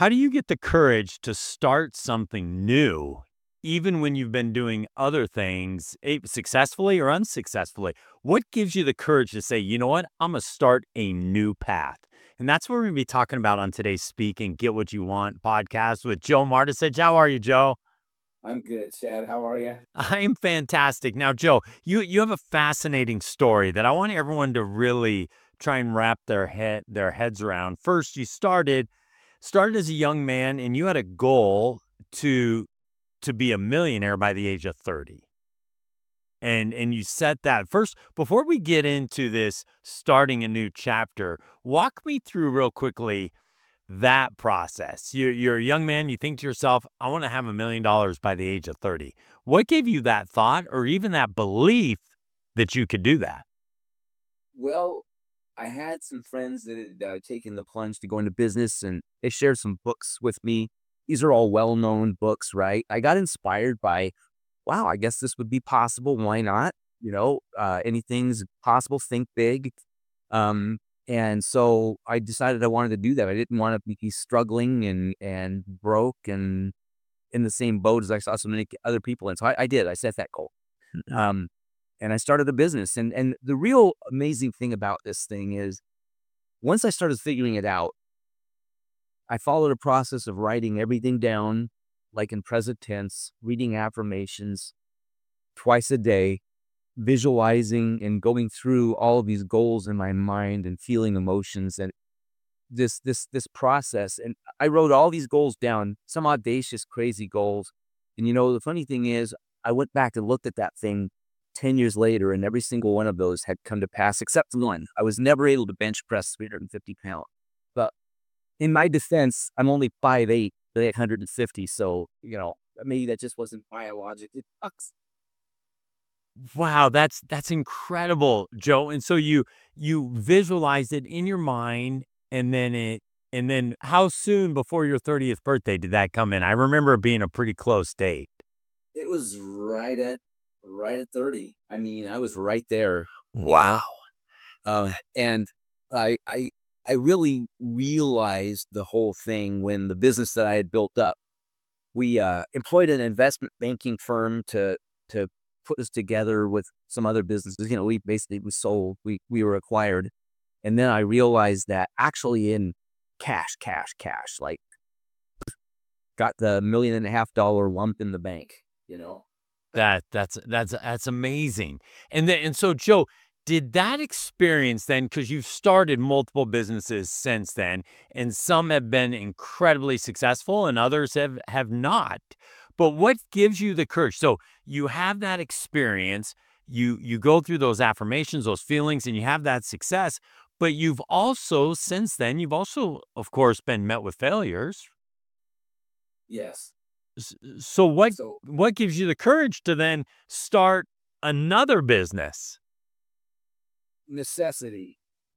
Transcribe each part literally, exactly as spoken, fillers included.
How do you get the courage to start something new, even when you've been doing other things eh, successfully or unsuccessfully? What gives you the courage to say, you know what, I'm going to start a new path? And that's what we're going to be talking about on today's Speak and Get What You Want podcast with Joe Martisich. How are you, Joe? I'm good, Chad. How are you? I'm fantastic. Now, Joe, you you have a fascinating story that I want everyone to really try and wrap their head their heads around. First, you started started as a young man and you had a goal to to be a millionaire by the age of thirty. And and you set that first before we get into this starting a new chapter, walk me through real quickly that process. You're, you're a young man, you think to yourself, I want to have a million dollars by the age of thirty. What gave you that thought or even that belief that you could do that? Well, I had some friends that had uh, taken the plunge to go into business, and they shared some books with me. These are all well-known books, right? I got inspired by, wow, I guess this would be possible. Why not? You know, uh, anything's possible. Think big. Um, and so I decided I wanted to do that. I didn't want to be struggling and and broke and in the same boat as I saw so many other people. And so I, I did. I set that goal. Um, and I started a business. And and the real amazing thing about this thing is once I started figuring it out, I followed a process of writing everything down, like in present tense, reading affirmations twice a day, visualizing and going through all of these goals in my mind and feeling emotions and this this this process. And I wrote all these goals down, some audacious, crazy goals. And you know, the funny thing is, I went back and looked at that thing ten years later, and every single one of those had come to pass except one. I was never able to bench press three hundred fifty pounds. But in my defense, I'm only five eight, eight hundred fifty. So, you know, maybe that just wasn't biologic. It sucks. Wow, that's that's incredible, Joe. And so you you visualized it in your mind and then it and then how soon before your thirtieth birthday did that come in? I remember it being a pretty close date. It was right at right at thirty. I mean, I was right there. Wow. Uh, and I I I really realized the whole thing when the business that I had built up. We uh, employed an investment banking firm to to put us together with some other businesses. You know, we basically we sold, we we were acquired, and then I realized that actually in cash, cash, cash, like got the million and a half dollar lump in the bank. You know, That that's that's that's amazing. And then and so Joe, did that experience then, because you've started multiple businesses since then, and some have been incredibly successful and others have have not. But what gives you the courage? So you have that experience, you you go through those affirmations, those feelings, and you have that success. But you've also, since then, you've also, of course, been met with failures. yes. S so what So what gives you the courage to then start another business? necessity.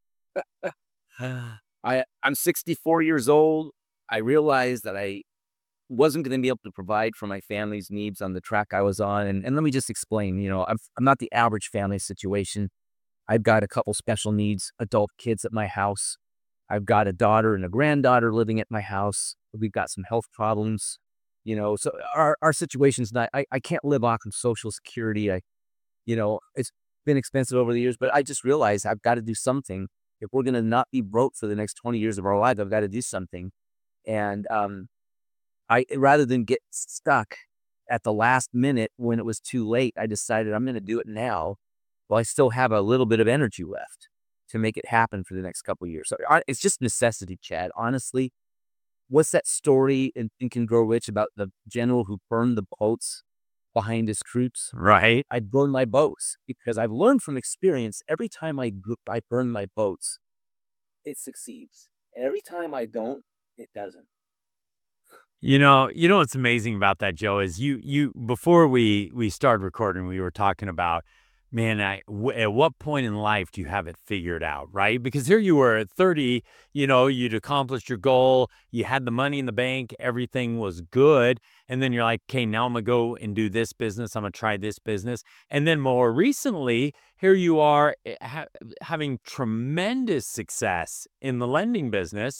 I I'm sixty-four years old. I realized that I wasn't going to be able to provide for my family's needs on the track I was on. And, and let me just explain, you know, I'm, I'm not the average family situation. I've got a couple special needs adult kids at my house. I've got a daughter and a granddaughter living at my house. We've got some health problems, you know, so our, our situation's not, I, I can't live off of social security. I, you know, it's been expensive over the years, but I just realized I've got to do something. If we're going to not be broke for the next twenty years of our life, I've got to do something. And, um, I rather than get stuck at the last minute when it was too late, I decided I'm gonna do it now while I still have a little bit of energy left to make it happen for the next couple of years. So, I it's just necessity, Chad. Honestly, what's that story in Think and Grow Rich about the general who burned the boats behind his troops? Right? I burned my boats because I've learned from experience every time I gr I burn my boats, it succeeds. And every time I don't, it doesn't. You know you know what's amazing about that, Joe, is you you before we we started recording, we were talking about, man, I w at what point in life do you have it figured out, right? Because here you were at thirty, you know, you'd accomplished your goal, you had the money in the bank, everything was good, and then you're like, "Okay, now I'm gonna go and do this business, I'm gonna try this business." And then more recently, here you are, eh, ha having tremendous success in the lending business,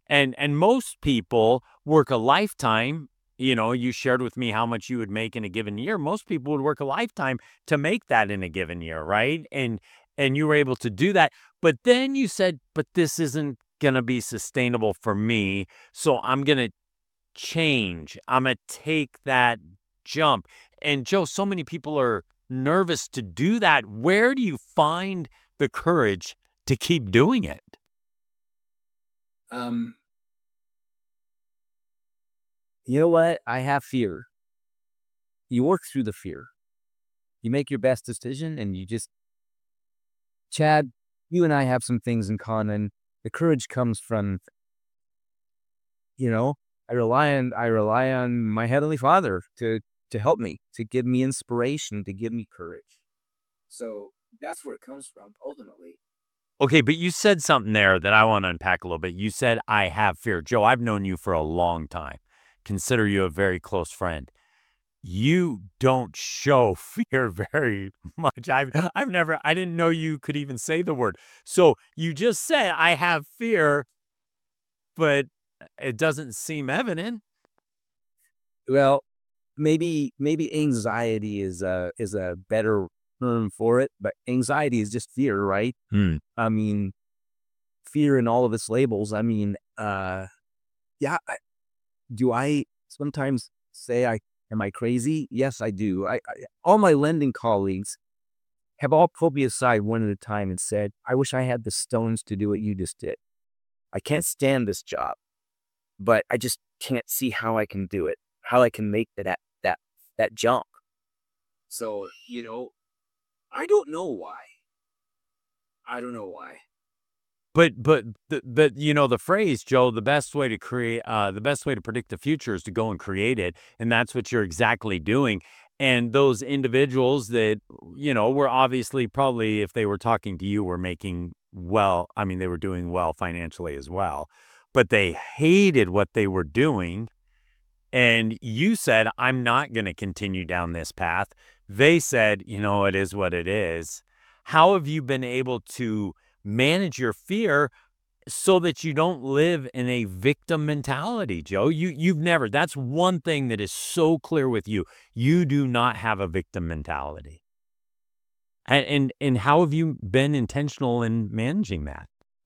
And and most people work a lifetime. You know, you shared with me how much you would make in a given year. Most people would work a lifetime to make that in a given year, right? And and you were able to do that. But then you said, but this isn't gonna be sustainable for me. So I'm gonna change. I'm gonna take that jump. And Joe, so many people are nervous to do that. Where do you find the courage to keep doing it? Um, you know what? I have fear. You work through the fear. You make your best decision and you just, Chad, you and I have some things in common. The courage comes from, you know, I rely on I rely on my heavenly Father to to help me, to give me inspiration, to give me courage. So that's where it comes from ultimately. Okay, but you said something there that I want to unpack a little bit. You said, I have fear. Joe, I've known you for a long time. Consider you a very close friend. You don't show fear very much. I've I've never I didn't know you could even say the word. So you just said I have fear, but it doesn't seem evident. Well, maybe maybe anxiety is a is a better term for it, but anxiety is just fear, right? Hmm. I mean, fear in all of its labels. I mean, uh, yeah. I, do I sometimes say I am I crazy? Yes, I do. I, I all my lending colleagues have all pulled me aside one at a time and said, "I wish I had the stones to do what you just did. I can't stand this job, but I just can't see how I can do it, how I can make that that that jump." So you know, I don't know why. I don't know why. But but the the you know the phrase, Joe, the best way to create uh the best way to predict the future is to go and create it, and that's what you're exactly doing. And those individuals that you know were obviously probably if they were talking to you were making well, I mean they were doing well financially as well, but they hated what they were doing. And you said, I'm not going to continue down this path. They said, you know, it is what it is. How have you been able to manage your fear so that you don't live in a victim mentality, Joe? You you've never. That's one thing that is so clear with you. You do not have a victim mentality. And and, and how have you been intentional in managing that?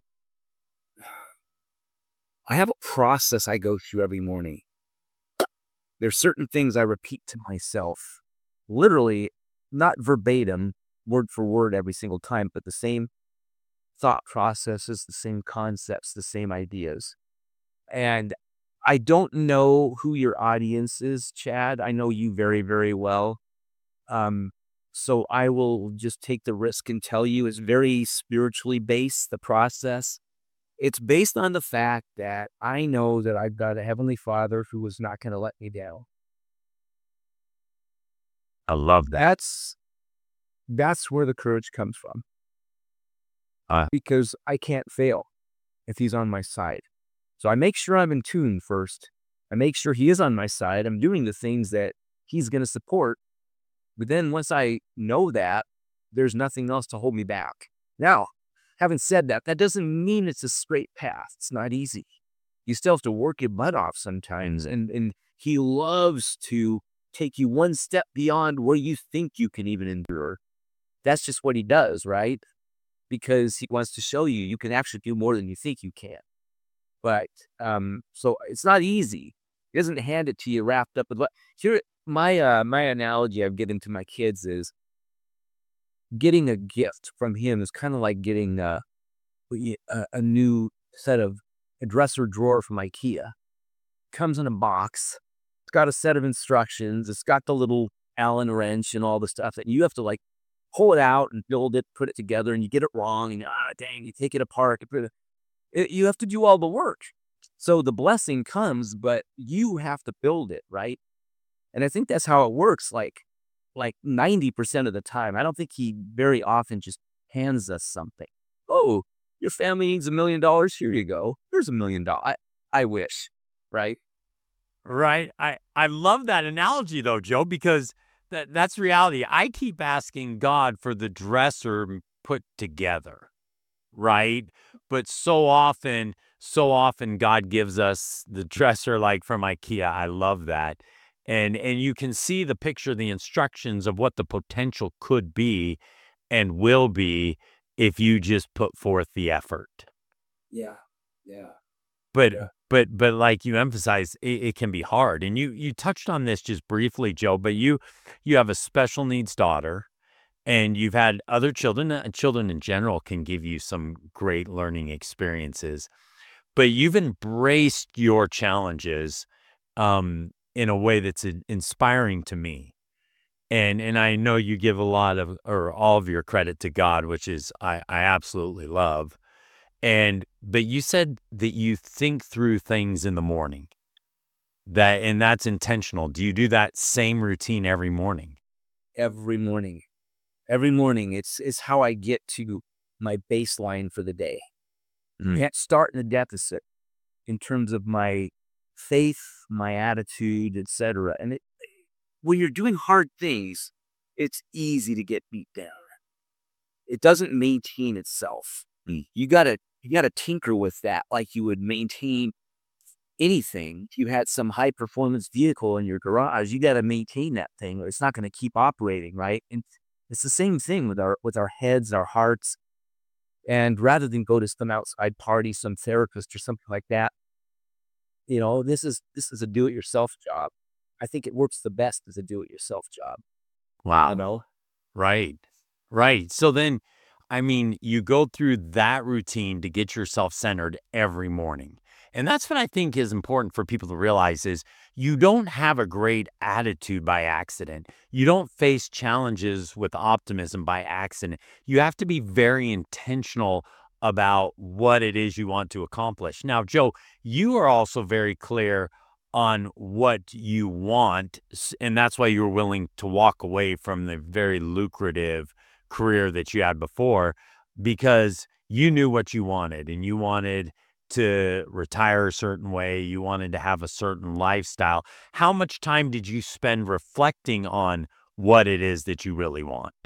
I have a process I go through every morning. There's certain things I repeat to myself, literally, not verbatim, word for word every single time, but the same thought processes, the same concepts, the same ideas. And I don't know who your audience is, Chad. I know you very, very well. Um, so I will just take the risk and tell you it's very spiritually based, the process. It's based on the fact that I know that I've got a heavenly Father who is not going to let me down. I love that. That's that's where the courage comes from Uh, because I can't fail if he's on my side. So I make sure I'm in tune first. I make sure he is on my side. I'm doing the things that he's going to support. But then once I know that, there's nothing else to hold me back. Now, having said that, that doesn't mean it's a straight path. It's not easy. You still have to work your butt off sometimes. And, and he loves to take you one step beyond where you think you can even endure. That's just what he does, right? Because he wants to show you you can actually do more than you think you can. But um, so it's not easy. He doesn't hand it to you wrapped up with what here. My uh, my analogy I've given to my kids is getting a gift from him is kind of like getting uh, a, a new set of a dresser drawer from IKEA. Comes in a box. It's got a set of instructions. It's got the little Allen wrench and all the stuff that you have to like pull it out and build it, put it together, and you get it wrong, and ah, dang, you take it apart. You put it, it, you have to do all the work. So the blessing comes, but you have to build it, right? And I think that's how it works. Like, like ninety percent of the time, I don't think he very often just hands us something. Oh, your family needs a million dollars. Here you go. Here's a million dollars. I, I wish, right? Right. I I love that analogy though, Joe, because that that's reality. I keep asking God for the dresser put together, right? But so often so often God gives us the dresser like from IKEA. I love that. And and you can see the picture, the instructions of what the potential could be and will be if you just put forth the effort. Yeah. Yeah. But Yeah. but but like you emphasize, it, it can be hard. And you you touched on this just briefly, Joe, but you you have a special needs daughter and you've had other children. Uh, children in general can give you some great learning experiences, but you've embraced your challenges um, in a way that's in- inspiring to me. And and I know you give a lot of or all of your credit to God, which is I I absolutely love. And but you said that you think through things in the morning. That and that's intentional. Do you do that same routine every morning? Every morning. Every morning, it's it's how I get to my baseline for the day. Mm. Can't start in a deficit in terms of my faith, my attitude, et cetera. And it, when you're doing hard things, it's easy to get beat down. It doesn't maintain itself. Mm. You gotta you gotta tinker with that like you would maintain anything. If you had some high performance vehicle in your garage, you gotta maintain that thing or it's not gonna keep operating, right? And it's the same thing with our with our heads, our hearts. And rather than go to some outside party, some therapist or something like that, you know, this is this is a do-it-yourself job. I think it works the best as a do-it-yourself job. You Wow. know? Right. Right. So then, I mean, you go through that routine to get yourself centered every morning. And that's what I think is important for people to realize is you don't have a great attitude by accident. You don't face challenges with optimism by accident. You have to be very intentional about what it is you want to accomplish. Now, Joe, you are also very clear on what you want, s- and that's why you're willing to walk away from the very lucrative career that you had before because you knew what you wanted and you wanted to retire a certain way, you wanted to have a certain lifestyle. How much time did you spend reflecting on what it is that you really want?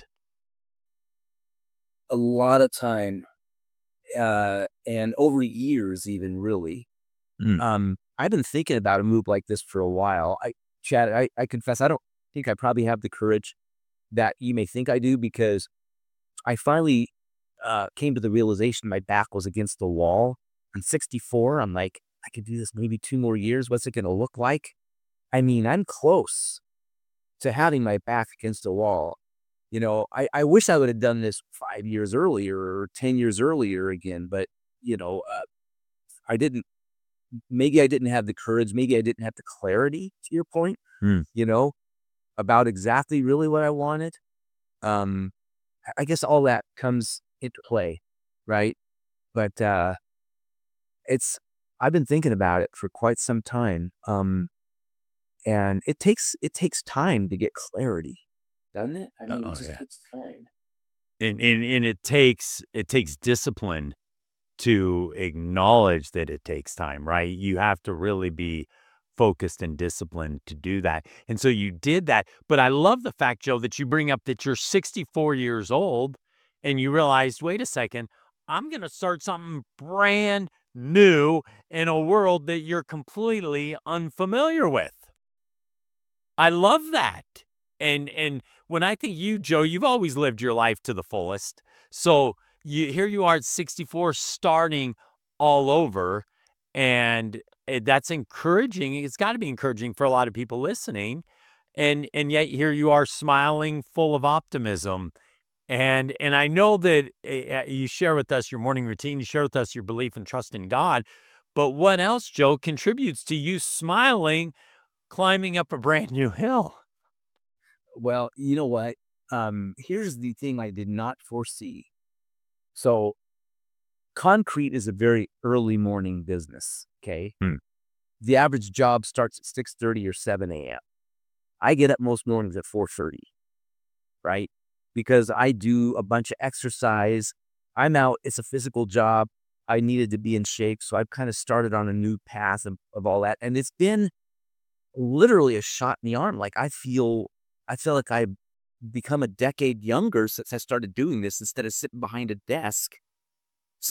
A lot of time, uh, and over years even really. Mm. Um, I've been thinking about a move like this for a while. I Chad, I, I confess I don't think I probably have the courage that you may think I do because I finally uh, came to the realization my back was against the wall. I'm sixty-four. I'm like, I could do this maybe two more years. What's it going to look like? I mean, I'm close to having my back against the wall. You know, I, I wish I would have done this five years earlier or ten years earlier again, but, you know, uh, I didn't. Maybe I didn't have the courage. Maybe I didn't have the clarity, to your point, Mm. you know, about exactly really what I wanted. Um, I I guess all that comes into play, right? But uh, it's I've been thinking about it for quite some time, um, and it takes it takes time to get clarity, doesn't it? I mean, it Oh just yeah. takes time. And, and and it takes it takes discipline to acknowledge that it takes time, right? You have to really be focused and disciplined to do that. And so you did that. But I love the fact, Joe, that you bring up that you're sixty-four years old and you realized, wait a second, I'm going to start something brand new in a world that you're completely unfamiliar with. I love that. And and when I think you, Joe, you've always lived your life to the fullest. So you here you are at sixty-four starting all over and eh, that's encouraging. It's got to be encouraging for a lot of people listening. And and yet here you are smiling full of optimism. And and I know that eh, eh, you share with us your morning routine, you share with us your belief and trust in God. But what else, Joe, contributes to you smiling climbing up a brand new hill? Well, you know what? Um, here's the thing I did not foresee. So, concrete is a very early morning business. Okay, Hmm. the average job starts at six thirty or seven a m. I get up most mornings at four thirty, right? Because I do a bunch of exercise. I'm out, it's a physical job. I needed to be in shape. So I've kind of started on a new path of, of all that. And it's been literally a shot in the arm. Like I feel, I feel like I've become a decade younger since I started doing this instead of sitting behind a desk. So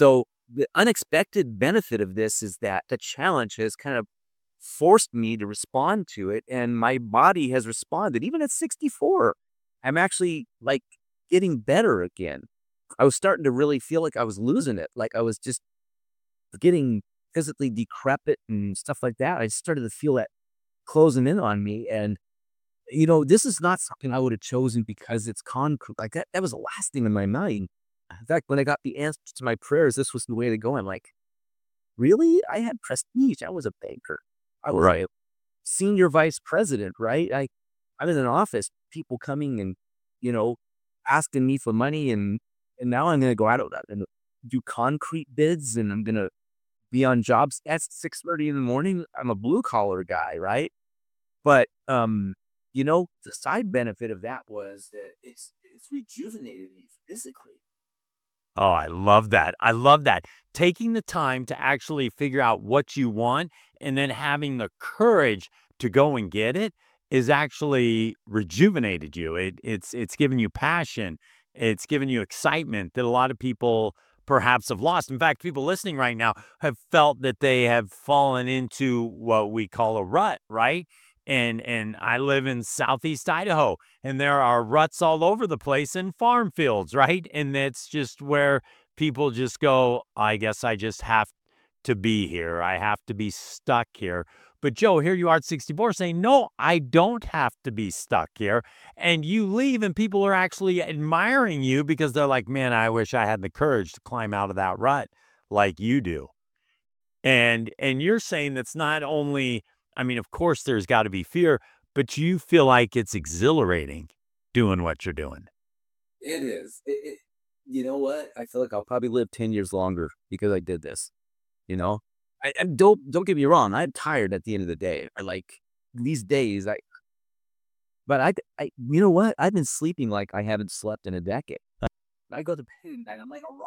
the unexpected benefit of this is that the challenge has kind of forced me to respond to it, and my body has responded. Even at sixty-four, I'm actually like getting better again. I was starting to really feel like I was losing it, like I was just getting physically decrepit and stuff like that. I started to feel that closing in on me, and you know, this is not something I would have chosen because it's concrete. Like that, that was the last thing in my mind. In fact, when I got the answer to my prayers, this was the way to go. I'm like, really? I had prestige. I was a banker. I was a Right. senior vice president, right? I, I'm in an office, people coming and, you know, asking me for money. And, and now I'm going to go out and do concrete bids, and I'm going to be on jobs at six thirty in the morning. I'm a blue collar guy, right? But, um, you know, the side benefit of that was that it's it's rejuvenated me physically. Oh, I love that. I love that. Taking the time to actually figure out what you want and then having the courage to go and get it is actually rejuvenated you. It, it's it's given you passion. It's given you excitement that a lot of people perhaps have lost. In fact, people listening right now have felt that they have fallen into what we call a rut, right? And and I live in Southeast Idaho, and there are ruts all over the place in farm fields, right? And that's just where people just go, I guess I just have to be here. I have to be stuck here. But Joe, here you are at sixty-four saying, no, I don't have to be stuck here. And you leave, and people are actually admiring you because they're like, man, I wish I had the courage to climb out of that rut like you do. And and you're saying that's not only, I mean, of course there's got to be fear, but you feel like it's exhilarating doing what you're doing. It is. It, it, you know what? I feel like I'll probably live ten years longer because I did this. You know, I, I don't don't get me wrong. I'm tired at the end of the day. I like these days. I but I I you know what? I've been sleeping like I haven't slept in a decade. I go to bed and I'm like a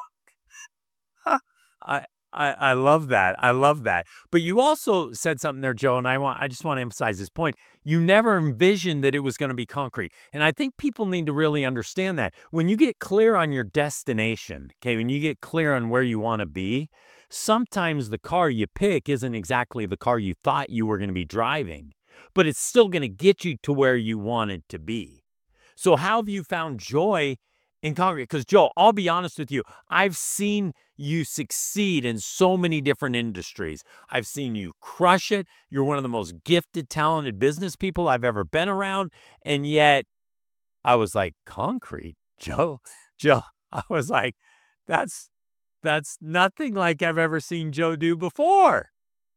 rock. I I I love that. I love that. But you also said something there, Joe, and I want I just want to emphasize this point. You never envisioned that it was going to be concrete. And I think people need to really understand that. When you get clear on your destination, okay, when you get clear on where you want to be, sometimes the car you pick isn't exactly the car you thought you were going to be driving, but it's still going to get you to where you wanted to be. So how have you found joy in concrete? Because Joe, I'll be honest with you, I've seen you succeed in so many different industries. I've seen you crush it. You're one of the most gifted, talented business people I've ever been around. And yet I was like, concrete, Joe, Joe. I was like, that's that's nothing like I've ever seen Joe do before.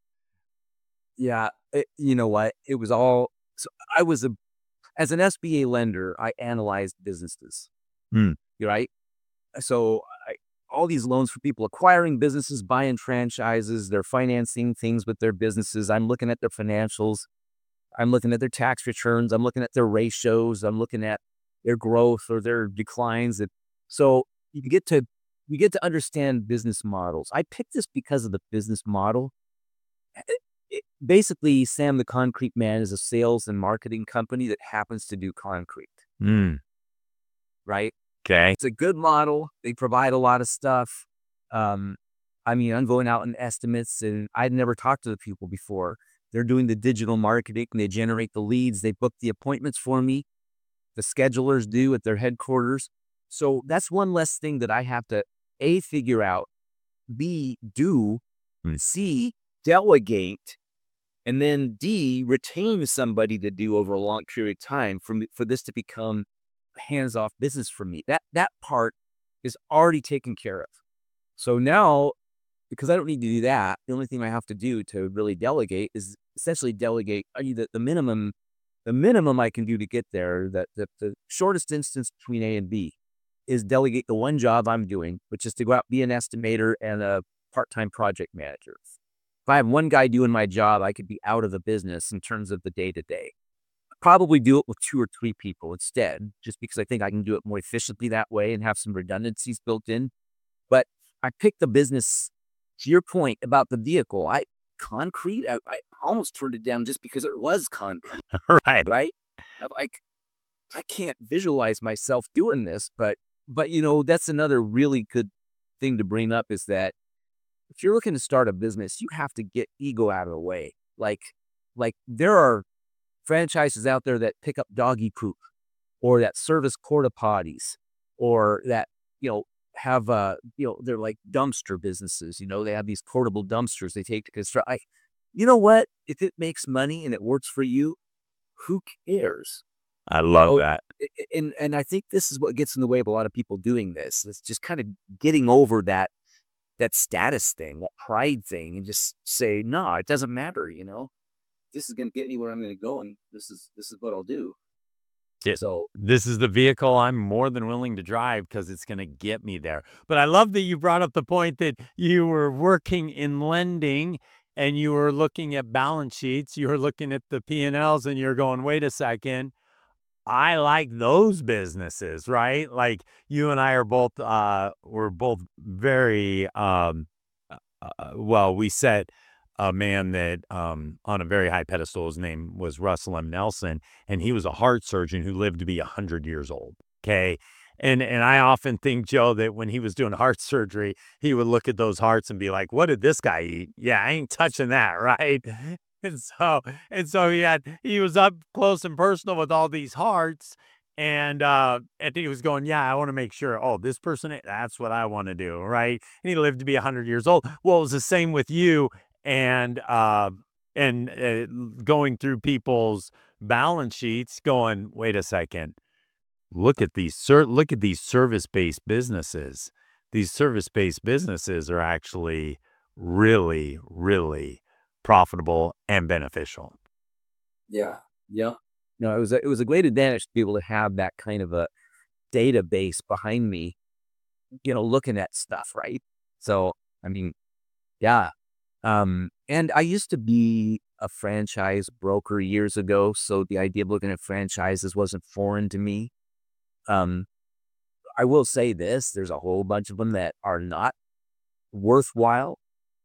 Yeah, it, you know what? It was all. So I was a as an S B A lender. I analyzed businesses. Hmm. You're right. So I, all these loans for people acquiring businesses, buying franchises, they're financing things with their businesses. I'm looking at their financials. I'm looking at their tax returns. I'm looking at their ratios. I'm looking at their growth or their declines. And so you get to you get to understand business models. I picked this because of the business model. It- it- basically, Sam the Concrete Man is a sales and marketing company that happens to do concrete, Hmm. right? Okay. It's a good model. They provide a lot of stuff. Um, I mean, I'm going out in estimates, and I'd never talked to the people before. They're doing the digital marketing. They generate the leads. They book the appointments for me. The schedulers do at their headquarters. So that's one less thing that I have to A, figure out, B, do, Hmm. C, delegate, and then D, retain somebody to do over a long period of time for me, for this to become hands-off business for me. That that part is already taken care of. So now, because I don't need to do that, the only thing I have to do to really delegate is essentially delegate. I mean, the, the minimum, the minimum I can do to get there, that the, the shortest distance between A and B, is delegate the one job I'm doing, which is to go out be an estimator and a part-time project manager. If I have one guy doing my job, I could be out of the business in terms of the day-to-day. Probably do it with two or three people instead, just because I think I can do it more efficiently that way and have some redundancies built in. But I picked the business. To your point about the vehicle, I concrete. I, I almost turned it down just because it was concrete, Right. right? I'm like, I can't visualize myself doing this, but but you know that's another really good thing to bring up is that if you're looking to start a business, you have to get ego out of the way. Like, like there are franchises out there that pick up doggy poop or that service porta potties or that, you know, have, uh, you know, they're like dumpster businesses. You know, they have these portable dumpsters they take to construct. I, you know what? If it makes money and it works for you, who cares? I You love know, that. a- a- and and I think this is what gets in the way of a lot of people doing this. It's just kind of getting over that that status thing, that pride thing, and just say, no, it doesn't matter. You know, this is going to get me where I'm going to go, and this is this is what I'll do. It, So this is the vehicle I'm more than willing to drive because it's going to get me there. But I love that you brought up the point that you were working in lending and you were looking at balance sheets. You were looking at the P and Ls and you're going, wait a second. I like those businesses, right? Like you and I are both, uh, we're both very, um, uh, uh, well, we set a man that, um, on a very high pedestal. His name was Russell M. Nelson, and he was a heart surgeon who lived to be a hundred years old. Okay. And, and I often think, Joe, that when he was doing heart surgery, he would look at those hearts and be like, what did this guy eat? Yeah, I ain't touching that. Right. And so, and so he had, he was up close and personal with all these hearts. And, uh, and he was going, yeah, I want to make sure, oh, this person, that's what I want to do. Right. And he lived to be a hundred years old. Well, it was the same with you and, uh, and uh, going through people's balance sheets going, wait a second, look at these, ser- look at these service-based businesses. These service-based businesses are actually really, really profitable and beneficial. yeah, yeah. No, it was a, it was a great advantage to be able to have that kind of a database behind me, you know, looking at stuff, right? So, I mean, yeah. Um, and I used to be a franchise broker years ago, so the idea of looking at franchises wasn't foreign to me. Um, I will say this, there's a whole bunch of them that are not worthwhile.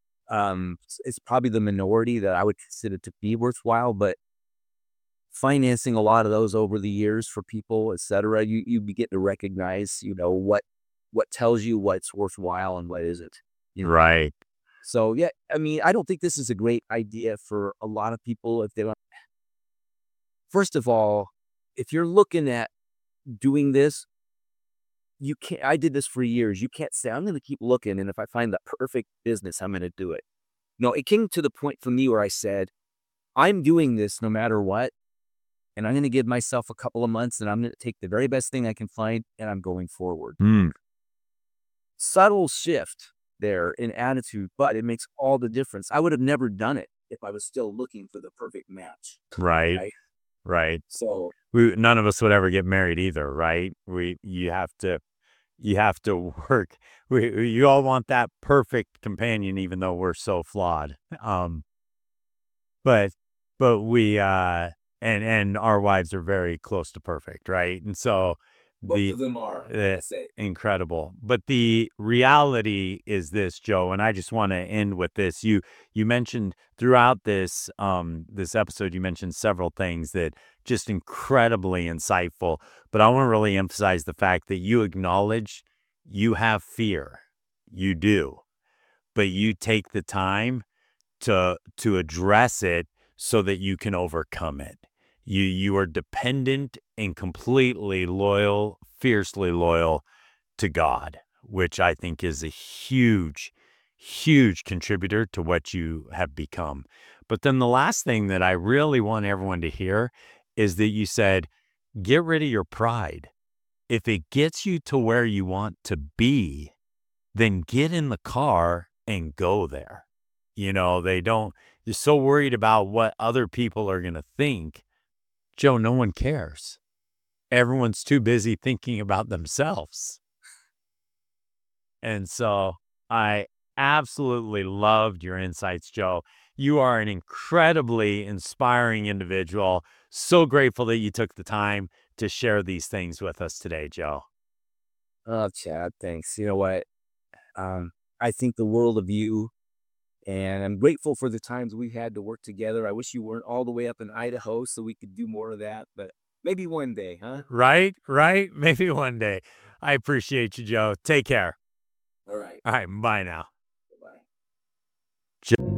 Um, it's it's probably the minority that I would consider to be worthwhile, but financing a lot of those over the years for people, et cetera, you you begin to recognize, you know, what what tells you what's worthwhile and what isn't. You know? Right. So yeah, I mean, I don't think this is a great idea for a lot of people if they don't. First of all, if you're looking at doing this, you can't. I did this for years. You can't say I'm going to keep looking, and if I find the perfect business, I'm going to do it. No, it came to the point for me where I said, I'm doing this no matter what. And I'm going to give myself a couple of months and I'm going to take the very best thing I can find and I'm going forward. Mm, Subtle shift there in attitude, but it makes all the difference. I would have never done it if I was still looking for the perfect match. right. Right. Right. So, We, none of us would ever get married either, right? We, you have to, you have to work. We, we- you all want that perfect companion, even though we're so flawed. Um, but, but we, uh, and, and our wives are very close to perfect, right? And so both the, of them are, uh, I say. incredible. But the reality is this, Joe, and I just want to end with this. You you mentioned throughout this um this episode, you mentioned several things that just incredibly insightful. But I want to really emphasize the fact that you acknowledge you have fear. You do, but you take the time to to address it so that you can overcome it. You you are dependent and completely loyal, fiercely loyal to God, which I think is a huge, huge contributor to what you have become. But then the last thing that I really want everyone to hear is that you said, get rid of your pride. If it gets you to where you want to be, then get in the car and go there. You know, they don't, you're so worried about what other people are going to think. Joe, no one cares. Everyone's too busy thinking about themselves. And so I absolutely loved your insights, Joe. You are an incredibly inspiring individual. So grateful that you took the time to share these things with us today, Joe. Oh, Chad, thanks. You know what? Um, I think the world of you, and I'm grateful for the times we had to work together. I wish you weren't all the way up in Idaho so we could do more of that, but maybe one day, huh? Right? Right? Maybe one day. I appreciate you, Joe. Take care. All right. All right. Bye now. Bye. Joe.